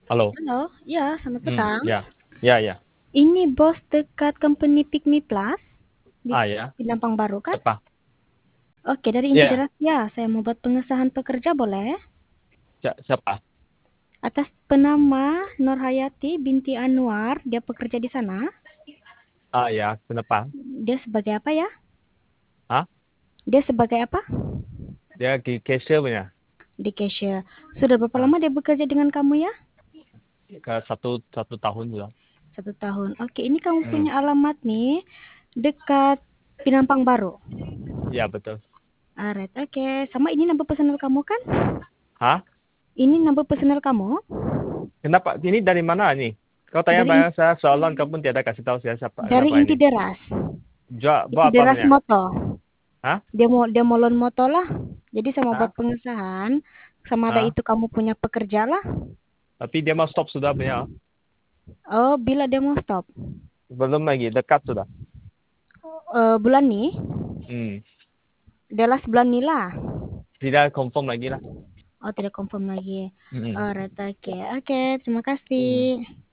Halo. Halo, ya selamat petang. Ya. Ya, ya. Ini bos dekat company Pick Me Plus di Ya. Lampang Baru kan? Siapa? Oke, dari Inti Ya. Deras ya, saya mau buat pengesahan pekerja boleh? Siapa? Atas penama Nurhayati binti Anwar, dia bekerja di sana. Ya. Kenapa? Dia sebagai apa ya? Hah? Dia sebagai apa? Dia di cashier punya. Di cashier. Sudah berapa Ah, lama dia bekerja dengan kamu ya? ke satu tahun sudah. 1 tahun. Oke, ini kamu Hmm. punya alamat nih dekat Pinampang Baru. Ya, betul. Alright, oke. Sama ini number personal kamu kan? Hah? Ini number personal kamu? Kenapa? Ini dari mana ini? Kau tanya Dari banyak saya soalan, kau pun tidak kasih tahu saya siapa Inti ini. Deras. Buat Inti apa Deras punya? Moto. Hah? Dia mau loan moto lah. Jadi sama Hah? buat pengesahan. Sama ada Hah? itu kamu punya pekerja lah. Tapi dia mau stop sudah punya. Oh, bila dia mau stop. Belum lagi, dekat sudah. Bulan nih. Hmm. Dia last bulan nih lah. Tidak confirm lagi lah. Oh, tidak confirm lagi. Hmm. Alright, oke. Oke, terima Hmm. kasih.